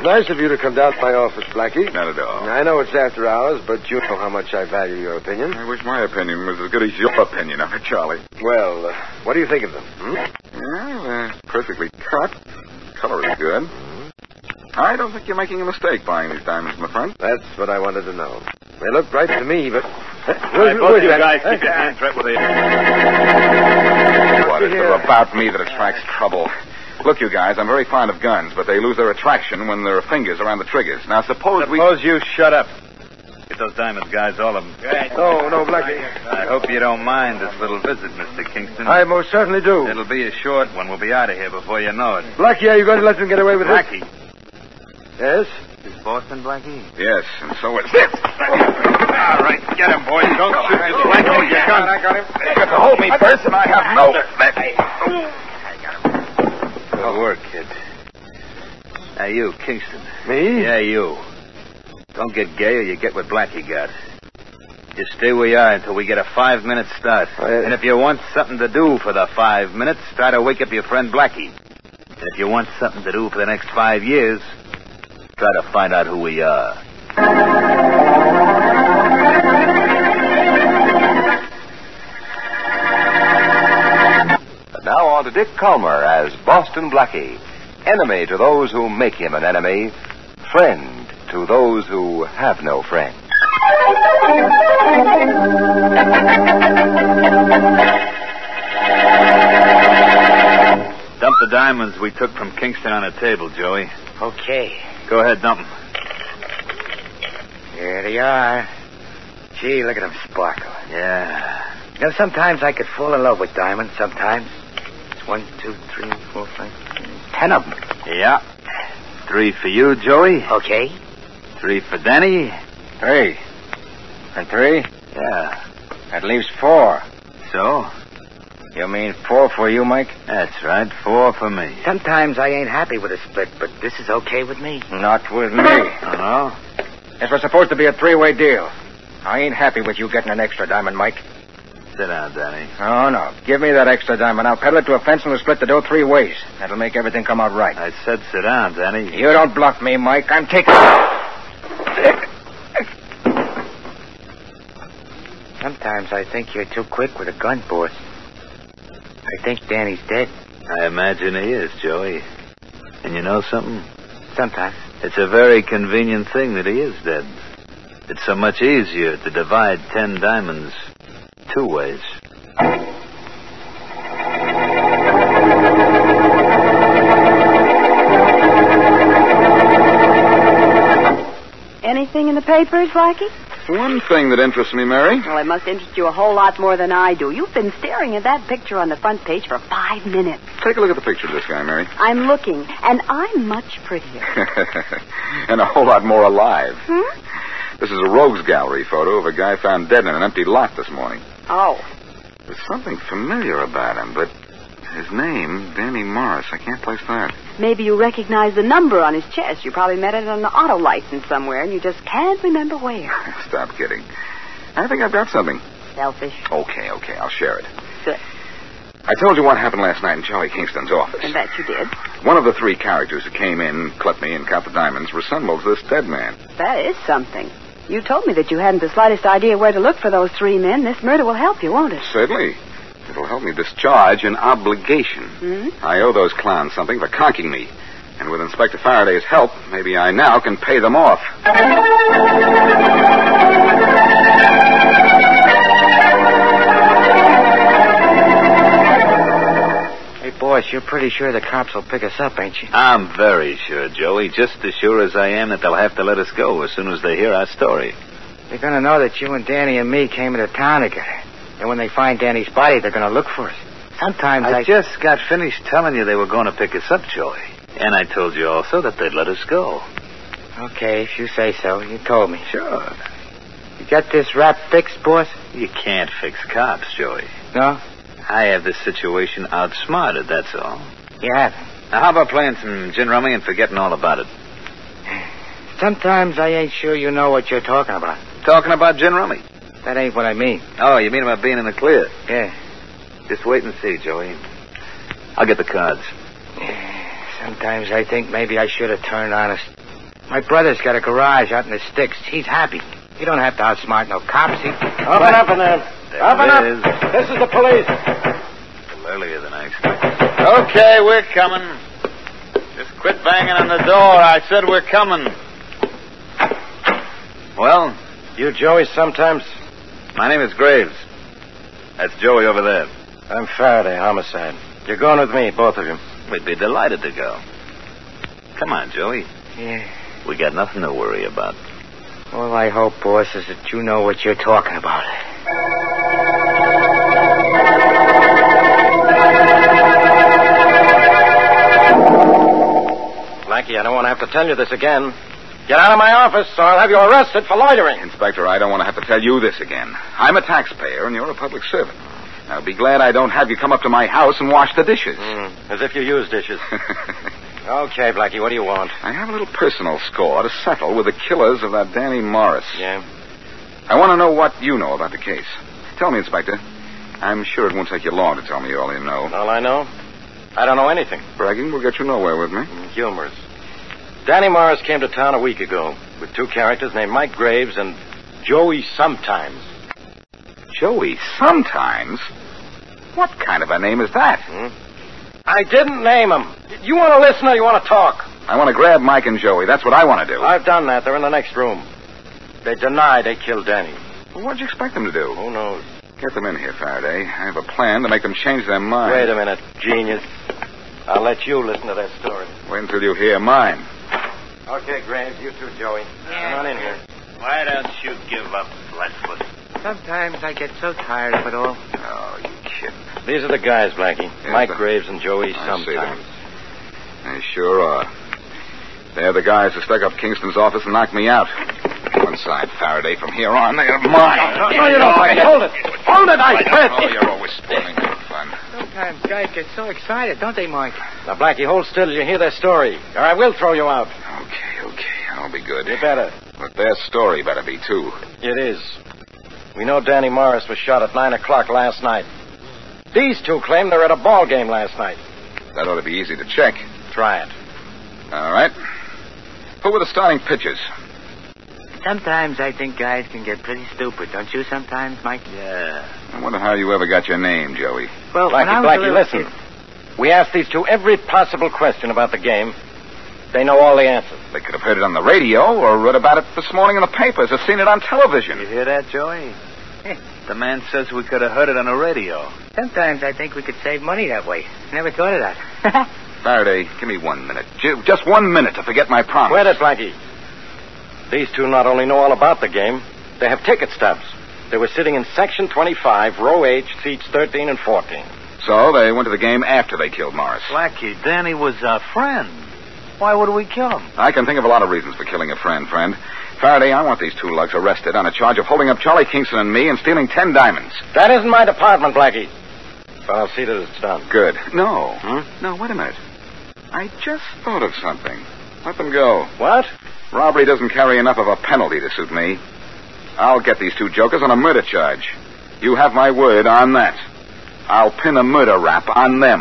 nice of you to come down to my office, Blackie. Not at all. I know it's after hours, but you know how much I value your opinion. I wish my opinion was as good as your opinion of it, Charlie. Well, what do you think of them? Well, perfectly cut. Color is good. I don't think you're making a mistake buying these diamonds, my friend. That's what I wanted to know. They look right to me, but... both you guys keep your hands right with you. What is it about me that attracts trouble? Look, you guys, I'm very fond of guns, but they lose their attraction when there are fingers around the triggers. Now, suppose you shut up. Get those diamonds, guys, all of them. No, Blackie. I hope you don't mind this little visit, Mr. Kingston. I most certainly do. It'll be a short one. We'll be out of here before you know it. Blackie, are you going to let them get away with Blackie. it? Yes? Is Boston Blackie? Yes, and so is this. All right, get him, boys. Don't shoot this Blackie with your gun. I got him. You got to hold me first, and I have no... Good work, kid. Now, you, Kingston. Me? Yeah, you. Don't get gay or you get what Blackie got. Just stay where you are until we get a 5-minute start. And if you want something to do for the 5 minutes, try to wake up your friend Blackie. And if you want something to do for the next 5 years, try to find out who we are. And now on to Dick Calmer as Boston Blackie. Enemy to those who make him an enemy. Friend to those who have no friend. Dump the diamonds we took from Kingston on a table, Joey. Okay. Go ahead, dump them. Here they are. Gee, look at them sparkle. Yeah. You know, sometimes I could fall in love with diamonds, sometimes. It's 1, 2, 3, 4, 5, 10 of them. Yeah. 3 for you, Joey. Okay. 3 for Danny. 3. And 3? Yeah. That leaves 4. So? You mean 4 for you, Mike? That's right, 4 for me. Sometimes I ain't happy with a split, but this is okay with me. Not with me. Oh, no? This was supposed to be a 3-way deal. I ain't happy with you getting an extra diamond, Mike. Sit down, Danny. Oh, no. Give me that extra diamond. I'll peddle it to a fence and we'll split the dough 3 ways. That'll make everything come out right. I said sit down, Danny. You don't bluff me, Mike. I'm taking... Sometimes I think you're too quick with a gun, boss. I think Danny's dead. I imagine he is, Joey. And you know something? Sometimes. It's a very convenient thing that he is dead. It's so much easier to divide 10 diamonds 2 ways. Anything in the papers, Blackie? One thing that interests me, Mary. Well, it must interest you a whole lot more than I do. You've been staring at that picture on the front page for 5 minutes. Take a look at the picture of this guy, Mary. I'm looking, and I'm much prettier. And a whole lot more alive. Hmm? This is a rogues gallery photo of a guy found dead in an empty lot this morning. Oh. There's something familiar about him, but his name, Danny Morris, I can't place that. Maybe you recognize the number on his chest. You probably met it on the auto license somewhere, and you just can't remember where. Stop kidding. I think I've got something. Selfish. Okay, I'll share it. Good. I told you what happened last night in Charlie Kingston's office. And that you did. One of the 3 characters who came in, clipped me, and count the diamonds resembles this dead man. That is something. You told me that you hadn't the slightest idea where to look for those 3 men. This murder will help you, won't it? Certainly. It'll help me discharge an obligation. Hmm? I owe those clowns something for conking me. And with Inspector Faraday's help, maybe I now can pay them off. Hey, boss, you're pretty sure the cops will pick us up, ain't you? I'm very sure, Joey. Just as sure as I am that they'll have to let us go as soon as they hear our story. They're going to know that you and Danny and me came into town together. And when they find Danny's body, they're going to look for us. Sometimes I just got finished telling you they were going to pick us up, Joey. And I told you also that they'd let us go. Okay, if you say so. You told me. Sure. You got this rap fixed, boss? You can't fix cops, Joey. No? I have this situation outsmarted, that's all. You have. Now, how about playing some gin rummy and forgetting all about it? Sometimes I ain't sure you know what you're talking about. Talking about gin rummy? That ain't what I mean. Oh, you mean about being in the clear? Yeah. Just wait and see, Joey. I'll get the cards. Sometimes I think maybe I should have turned honest. My brother's got a garage out in the sticks. He's happy. He don't have to outsmart no cops. Open up in there. Open up. This is the police. A little earlier than I expected. Okay, we're coming. Just quit banging on the door. I said we're coming. Well? You Joey sometimes? My name is Graves. That's Joey over there. I'm Faraday, homicide. You're going with me, both of you. We'd be delighted to go. Come on, Joey. Yeah. We got nothing to worry about. All I hope, boss, is that you know what you're talking about. Blackie, I don't want to have to tell you this again. Get out of my office, or I'll have you arrested for loitering. Inspector, I don't want to have to tell you this again. I'm a taxpayer, and you're a public servant. Now, be glad I don't have you come up to my house and wash the dishes. As if you use dishes. Okay, Blackie, what do you want? I have a little personal score to settle with the killers of that Danny Morris. Yeah? I want to know what you know about the case. Tell me, Inspector. I'm sure it won't take you long to tell me all you know. All I know? I don't know anything. Bragging will get you nowhere with me. Humorous. Danny Morris came to town a week ago with two characters named Mike Graves and Joey Sometimes. Joey Sometimes? What kind of a name is that? I didn't name them. You want to listen or you want to talk? I want to grab Mike and Joey. That's what I want to do. I've done that. They're in the next room. They deny they killed Danny. Well, what'd you expect them to do? Who knows? Get them in here, Faraday. I have a plan to make them change their mind. Wait a minute, genius. I'll let you listen to their story. Wait until you hear mine. Okay, Graves, you too, Joey. Come on in here. Why don't you give up, Flatfoot? Sometimes I get so tired of it all. Oh, you kid. These are the guys, Blackie. Yes, Mike Graves and Joey I Sometimes. see them. They sure are. They're the guys who stuck up Kingston's office and knocked me out. One side, Faraday. From here on, they're mine. No, you don't. Hold it. Hold it, I said. Oh, you're always spoiling my fun. Sometimes guys get so excited, don't they, Mike? Now, Blackie, hold still till you hear their story, or I will throw you out. Okay. I'll be good. You better. But their story better be, too. It is. We know Danny Morris was shot at 9 o'clock last night. These two claim they were at a ball game last night. That ought to be easy to check. Try it. All right. Who were the starting pitchers? Sometimes I think guys can get pretty stupid, don't you sometimes, Mike? Yeah. I wonder how you ever got your name, Joey. Well, when I was a Blackie, little listen. kid- We asked these two every possible question about the game. They know all the answers. They could have heard it on the radio or read about it this morning in the papers or seen it on television. You hear that, Joey? The man says we could have heard it on the radio. Sometimes I think we could save money that way. Never thought of that. Faraday, give me 1 minute. Just 1 minute to forget my promise. Wait it, Blackie. These two not only know all about the game, they have ticket stubs. They were sitting in Section 25, Row H, seats 13 and 14. So they went to the game after they killed Morris. Blackie, Danny was our friend. Why would we kill him? I can think of a lot of reasons for killing a friend. Faraday, I want these two lugs arrested on a charge of holding up Charlie Kingston and me and stealing 10 diamonds. That isn't my department, Blackie. But I'll see that it's done. Good. No. No, wait a minute. I just thought of something. Let them go. What? Robbery doesn't carry enough of a penalty to suit me. I'll get these two jokers on a murder charge. You have my word on that. I'll pin a murder rap on them.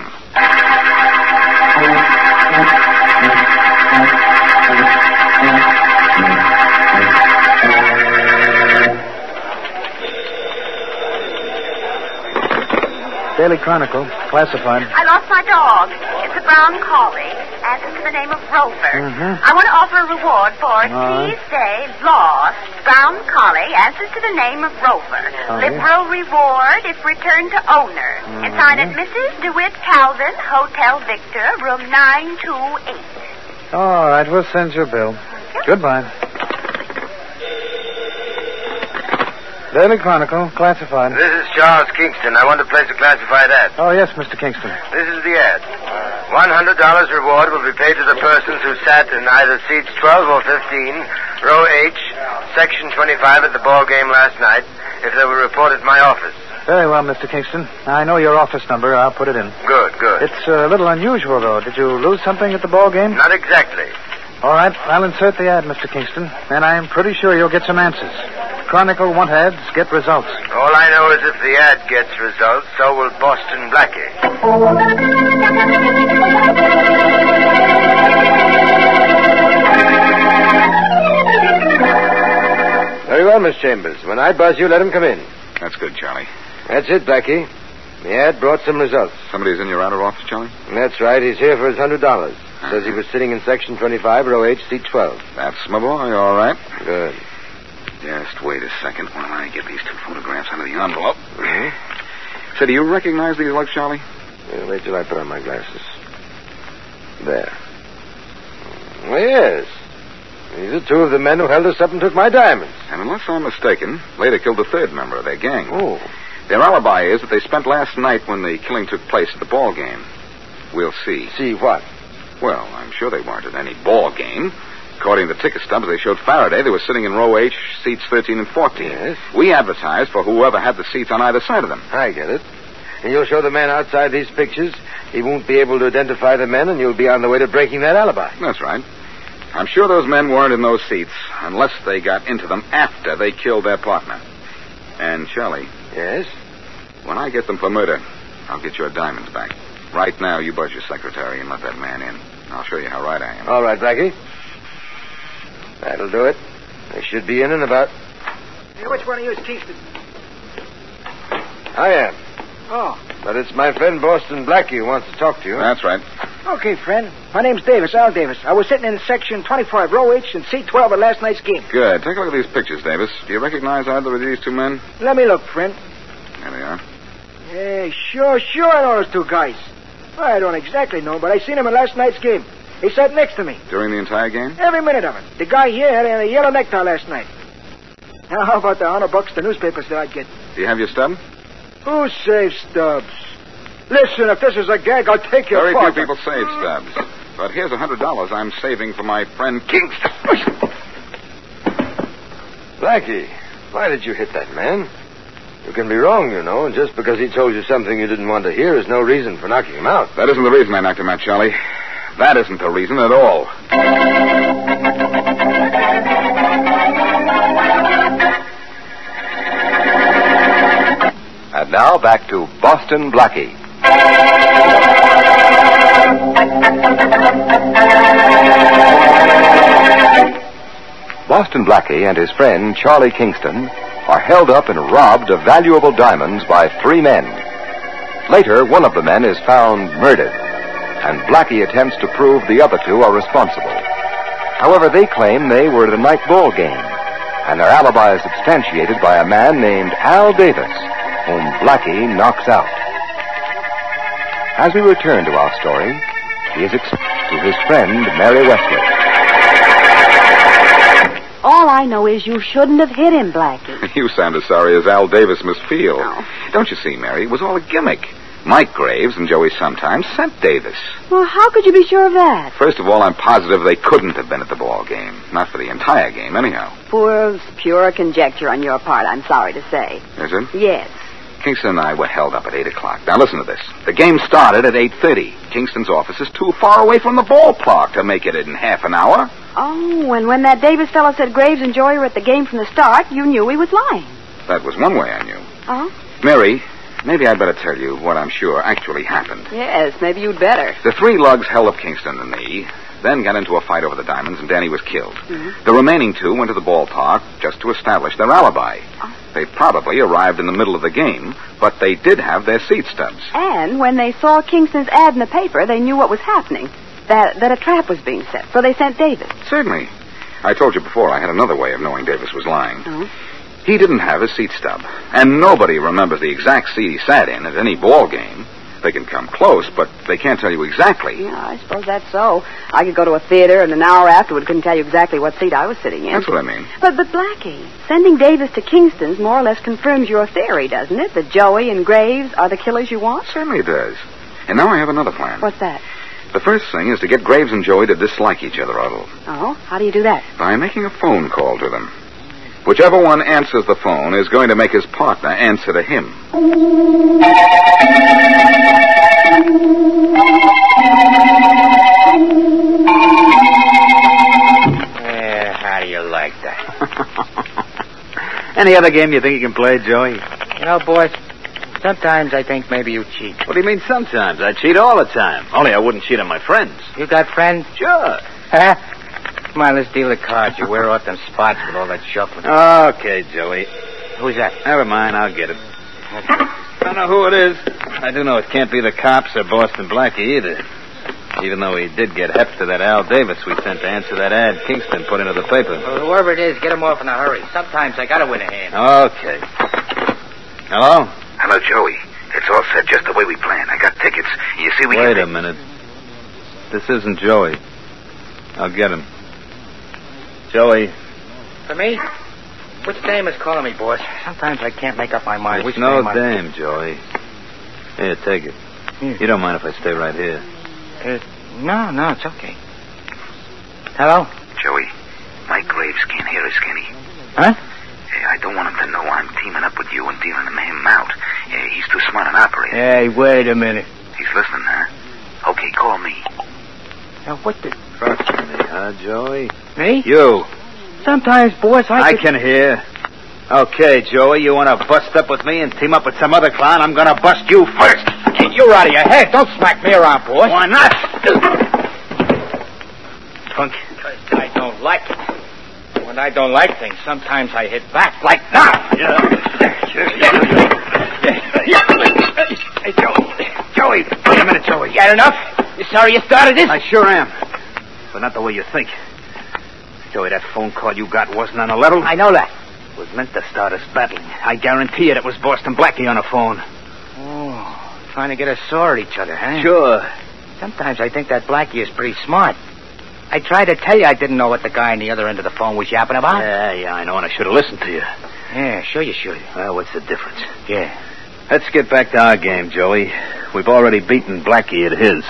Daily Chronicle, classified. I lost my dog. It's a brown collie, answers to the name of Rover. I want to offer a reward for it. Please say lost brown collie, answers to the name of Rover. Liberal reward if returned to owner. And sign it Mrs. DeWitt Calvin, Hotel Victor, room 928. All right, we'll send you a bill. Goodbye. Daily Chronicle, classified. This is Charles Kingston. I want to place a classified ad. Oh, yes, Mr. Kingston. This is the ad. $100 reward will be paid to the persons who sat in either seats 12 or 15, row H, section 25 at the ball game last night, if they were reported at my office. Very well, Mr. Kingston. I know your office number. I'll put it in. Good. It's a little unusual, though. Did you lose something at the ball game? Not exactly. All right, I'll insert the ad, Mr. Kingston, and I'm pretty sure you'll get some answers. Chronicle want ads, get results. All I know is if the ad gets results, so will Boston Blackie. Miss Chambers. When I buzz you, let him come in. That's good, Charlie. That's it, Blackie. The ad brought some results. Somebody's in your outer office, Charlie? That's right. He's here for his $100. Says he was sitting in section 25, row H, seat 12. That's my boy, all right. Good. Just wait a second while I get these 2 photographs out of the envelope. So do you recognize these lugs, Charlie? Yeah, wait till I put on my glasses. There. Well, yes. These are 2 of the men who held us up and took my diamonds. And unless I'm mistaken, later killed the 3rd member of their gang. Oh. Their alibi is that they spent last night when the killing took place at the ball game. We'll see. See what? Well, I'm sure they weren't at any ball game. According to the ticket stubs they showed Faraday, they were sitting in row H, seats 13 and 14. Yes. We advertised for whoever had the seats on either side of them. I get it. And you'll show the man outside these pictures. He won't be able to identify the men, and you'll be on the way to breaking that alibi. That's right. I'm sure those men weren't in those seats unless they got into them after they killed their partner. And, Charlie. Yes? When I get them for murder, I'll get your diamonds back. Right now, you buzz your secretary and let that man in. I'll show you how right I am. All right, Blackie. That'll do it. They should be in about... Hey, which one of you is Kingston? I am. Oh. But it's my friend Boston Blackie who wants to talk to you. That's right. Okay, friend. My name's Davis, Al Davis. I was sitting in section 25, row H, and seat 12 at last night's game. Good. Take a look at these pictures, Davis. Do you recognize either of these 2 men? Let me look, friend. There they are. Hey, sure, I know those 2 guys. I don't exactly know, but I seen him in last night's game. He sat next to me. During the entire game? Every minute of it. The guy here had a yellow necktie last night. Now, how about the $100 the newspaper said I'd get? Do you have your stub? Who saves stubs? Listen, if this is a gag, I'll take your Very partner. few people save stubs. But here's $100 I'm saving for my friend Kingston. Blackie, why did you hit that man? You can be wrong, you know, and just because he told you something you didn't want to hear is no reason for knocking him out. That isn't the reason I knocked him out, Charlie. That isn't the reason at all. And now back to Boston Blackie. Boston Blackie and his friend Charlie Kingston are held up and robbed of valuable diamonds by 3 men. Later, one of the men is found murdered, and Blackie attempts to prove the other 2 are responsible. However, they claim they were at a night ball game, and their alibi is substantiated by a man named Al Davis, whom Blackie knocks out. As we return to our story, he is to his friend Mary Westwood. All I know is you shouldn't have hit him, Blackie. You sound as sorry as Al Davis must feel. Oh. Don't you see, Mary? It was all a gimmick. Mike Graves and Joey sometimes sent Davis. Well, how could you be sure of that? First of all, I'm positive they couldn't have been at the ball game. Not for the entire game, anyhow. Pure conjecture on your part, I'm sorry to say. Is it? Yes. Kingston and I were held up at 8 o'clock. Now, listen to this. The game started at 8:30. Kingston's office is too far away from the ballpark to make it in half an hour. Oh, and when that Davis fellow said Graves and Joy were at the game from the start, you knew he was lying. That was one way I knew. Oh? Mary, maybe I'd better tell you what I'm sure actually happened. Yes, maybe you'd better. The 3 lugs held up Kingston and me, then got into a fight over the diamonds, and Danny was killed. Mm-hmm. The remaining 2 went to the ballpark just to establish their alibi. Oh. They probably arrived in the middle of the game, but they did have their seat stubs. And when they saw Kingston's ad in the paper, they knew what was happening. That a trap was being set, so they sent Davis. Certainly. I told you before I had another way of knowing Davis was lying. Oh? He didn't have his seat stub, and nobody remembers the exact seat he sat in at any ball game. They can come close, but they can't tell you exactly. Yeah, I suppose that's so. I could go to a theater, and an hour afterward couldn't tell you exactly what seat I was sitting in. That's what I mean. But Blackie, sending Davis to Kingston's more or less confirms your theory, doesn't it? That Joey and Graves are the killers you want? Certainly it does. And now I have another plan. What's that? The first thing is to get Graves and Joey to dislike each other a little. Oh? How do you do that? By making a phone call to them. Whichever one answers the phone is going to make his partner answer to him. How do you like that? Any other game you think you can play, Joey? You know, boys, sometimes I think maybe you cheat. What do you mean sometimes? I cheat all the time. Only I wouldn't cheat on my friends. You got friends? Sure. Huh? come on, let's deal the cards. You wear off them spots with all that shuffling. Okay, Joey. Who's that? Never mind, I'll get it. I don't know who it is. I do know it can't be the cops or Boston Blackie either. Even though he did get heft to that Al Davis we sent to answer that ad Kingston put into the paper. Well, whoever it is, get him off in a hurry. Sometimes I gotta win a hand. Okay. Hello? Hello, Joey. It's all set just the way we planned. I got tickets. You see, we Wait a minute. This isn't Joey. I'll get him. Joey. For me? Which dame is calling me, boss? Sometimes I can't make up my mind. It's Which no dame dame, Joey. Here, take it. You don't mind if I stay right here? No, it's okay. Hello? Joey, Mike Graves can't hear us, can he? Huh? I don't want him to know I'm teaming up with you and dealing him out. He's too smart an operator. Hey, wait a minute. He's listening, huh? Okay, call me. Now, what the... Trust me, huh, Joey? Me? You. Sometimes, boss, I can hear. Okay, Joey, you want to bust up with me and team up with some other clown? I'm going to bust you first. You're out of your head. Don't smack me around, boss. Why not? Punk. Because I don't like it. When I don't like things, sometimes I hit back like now. Hey, Joey, wait a minute, Joey. You had enough? You sorry you started this? I sure am. But not the way you think. Joey, that phone call you got wasn't on a level. I know that. It was meant to start us battling. I guarantee it was Boston Blackie on the phone. Oh, trying to get us sore at each other, huh? Sure. Sometimes I think that Blackie is pretty smart. I tried to tell you I didn't know what the guy on the other end of the phone was yapping about. Yeah, I know, and I should have listened to you. Yeah, sure you should. Well, what's the difference? Yeah. Let's get back to our game, Joey. We've already beaten Blackie at his.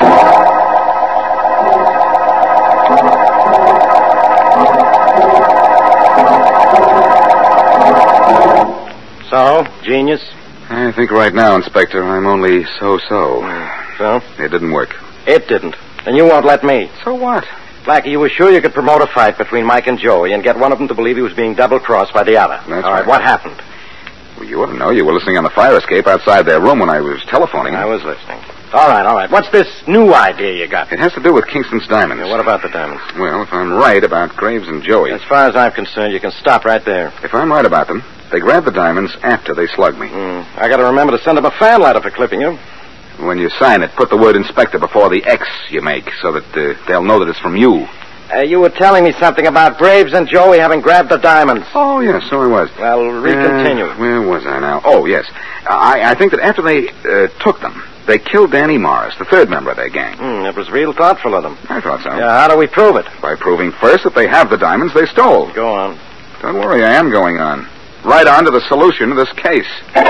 So, genius? I think right now, Inspector, I'm only so-so. So? It didn't work. It didn't. And you won't let me. So what? Blackie, you were sure you could promote a fight between Mike and Joey and get one of them to believe he was being double-crossed by the other. That's All right, what happened? Well, you ought to know. You were listening on the fire escape outside their room when I was telephoning. I was listening. All right. What's this new idea you got? It has to do with Kingston's diamonds. Yeah, what about the diamonds? Well, if I'm right about Graves and Joey... As far as I'm concerned, you can stop right there. If I'm right about them, they grabbed the diamonds after they slugged me. I got to remember to send them a fan letter for clipping you. When you sign it, put the word inspector before the X you make so that they'll know that it's from you. You were telling me something about Graves and Joey having grabbed the diamonds. Oh, yes, so I was. Well, recontinue. Where was I now? Oh, yes. I think that after they took them, they killed Danny Morris, the third member of their gang. It was real thoughtful of them. I thought so. Yeah, how do we prove it? By proving first that they have the diamonds they stole. Go on. Don't worry, I am going on. Right on to the solution of this case.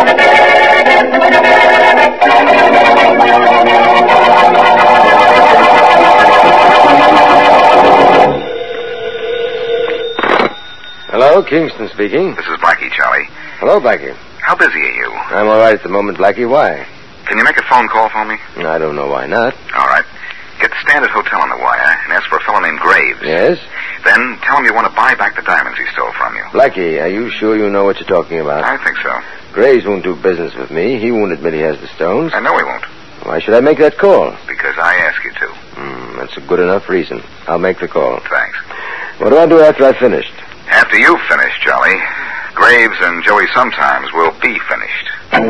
Hello, Kingston speaking. This is Blackie, Charlie. Hello, Blackie. How busy are you? I'm all right at the moment, Blackie. Why? Can you make a phone call for me? I don't know why not. All right. Get the Standard Hotel on the wire and ask for a fellow named Graves. Yes? Then tell him you want to buy back the diamonds he stole from you. Blackie, are you sure you know what you're talking about? I think so. Graves won't do business with me. He won't admit he has the stones. I know he won't. Why should I make that call? Because I ask you to. That's a good enough reason. I'll make the call. Thanks. What do I do after I've finished? After you've finished, Charlie, Graves and Joey sometimes will be finished.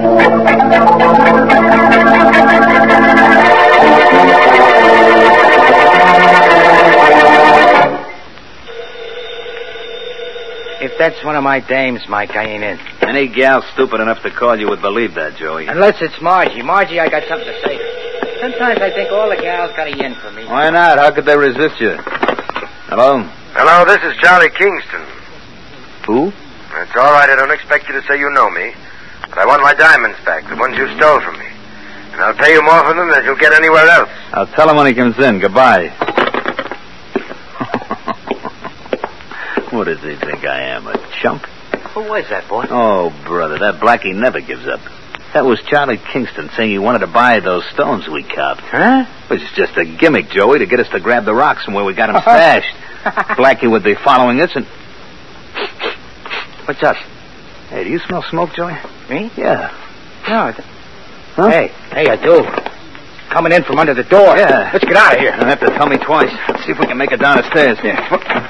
If that's one of my dames, Mike, I ain't in. Any gal stupid enough to call you would believe that, Joey. Unless it's Margie. Margie, I got something to say. Sometimes I think all the gals got a yen for me. Why not? How could they resist you? Hello? Hello, this is Charlie Kingston. Who? It's all right. I don't expect you to say you know me. But I want my diamonds back, the ones you stole from me. And I'll pay you more for them than you'll get anywhere else. I'll tell him when he comes in. Goodbye. What does he think I am, a chump? Who was that, boy? Oh, brother, that Blackie never gives up. That was Charlie Kingston saying he wanted to buy those stones we copped. Huh? It was just a gimmick, Joey, to get us to grab the rocks from where we got them stashed. Blackie would be following us and... What's up? Hey, do you smell smoke, Joey? Me? Yeah. No. Huh? Hey, I do. Coming in from under the door. Yeah. Let's get out of here. You'll have to tell me twice. Let's see if we can make it down the stairs. Yeah.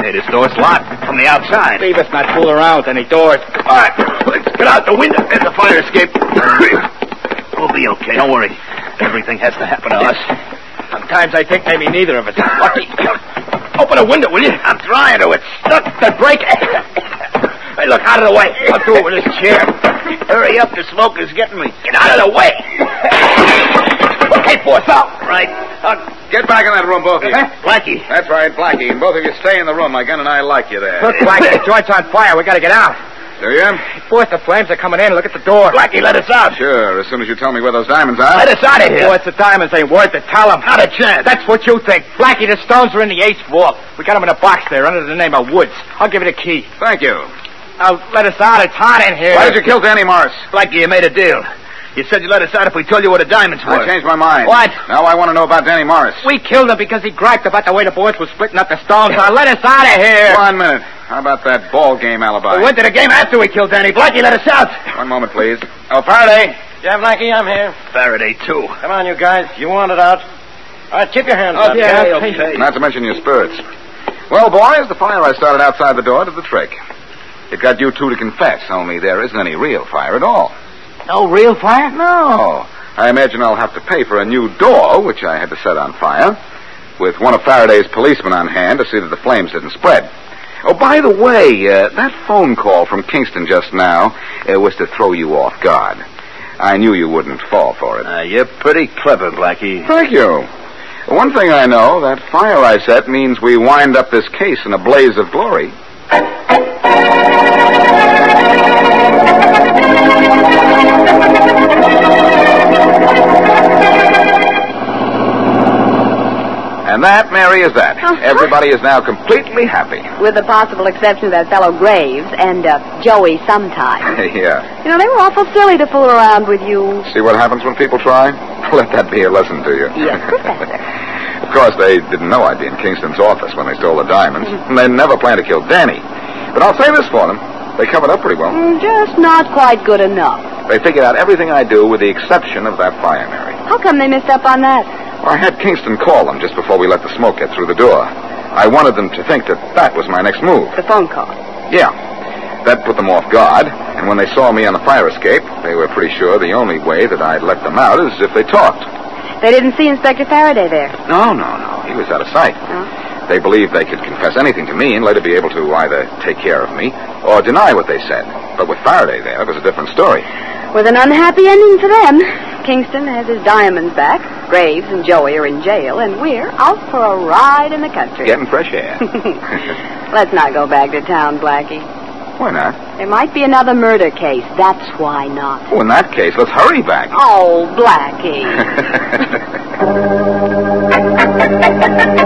Hey, this door's locked from the outside. Leave us not fool around with any doors. All right, let's get out the window. There's a fire escape. We'll be okay. Don't worry. Everything has to happen to us. Sometimes I think maybe neither of us is lucky. Open a window, will you? I'm trying to. It's Stuck the break. Hey, look, out of the way. I'll do it with this chair. Hurry up, the smoke is getting me. Get out of the way. Okay, force out. Right. Get back in that room, both of you. Blackie. That's right, Blackie. And both of you stay in the room. My gun and I like you there. Look, Blackie, the joint's on fire. We gotta get out. Do you? Force, the flames are coming in. Look at the door. Blackie, let us out. Sure, as soon as you tell me where those diamonds are. Let us out of here. Force, the diamonds ain't worth it. Tell them. Not a chance. That's what you think. Blackie, the stones are in the 8th vault. We got them in a box there under the name of Woods. I'll give you the key. Thank you. Now, let us out. It's hot in here. Why did you kill Danny Morris? Blackie, you made a deal. You said you'd let us out if we told you where the diamonds were. I changed my mind. What? Now I want to know about Danny Morris. We killed him because he griped about the way the boys were splitting up the stones. Now, let us out of here. 1 minute. How about that ball game alibi? We went to the game after we killed Danny. Blackie, let us out. 1 moment, please. Oh, Faraday. Yeah, Blackie, I'm here. Faraday, too. Come on, you guys. You want it out. All right, keep your hands up. Okay. Not to mention your spirits. Well, boys, the fire I started outside the door did the trick. It got you two to confess, only there isn't any real fire at all. No real fire? No. I imagine I'll have to pay for a new door, which I had to set on fire, with one of Faraday's policemen on hand to see that the flames didn't spread. Oh, by the way, that phone call from Kingston just now was to throw you off guard. I knew you wouldn't fall for it. You're pretty clever, Blackie. Thank you. One thing I know, that fire I set means we wind up this case in a blaze of glory. And that, Mary, is that. Everybody is now completely happy. With the possible exception of that fellow Graves and Joey sometimes. Yeah. You know, they were awful silly to fool around with you. See what happens when people try? Let that be a lesson to you. Yes, Professor. Of course, they didn't know I'd be in Kingston's office when they stole the diamonds, and they never planned to kill Danny. But I'll say this for them. They covered up pretty well. Just not quite good enough. They figured out everything I do with the exception of that fire, Mary. How come they missed up on that? Well, I had Kingston call them just before we let the smoke get through the door. I wanted them to think that was my next move. The phone call. Yeah. That put them off guard, and when they saw me on the fire escape, they were pretty sure the only way that I'd let them out is if they talked. They didn't see Inspector Faraday there. No. He was out of sight. Oh. They believed they could confess anything to me and later be able to either take care of me or deny what they said. But with Faraday there, it was a different story. With an unhappy ending for them. Kingston has his diamonds back. Graves and Joey are in jail, and we're out for a ride in the country. Getting fresh air. Let's not go back to town, Blackie. Why not? There might be another murder case. That's why not. Oh, in that case, let's hurry back. Oh, Blackie.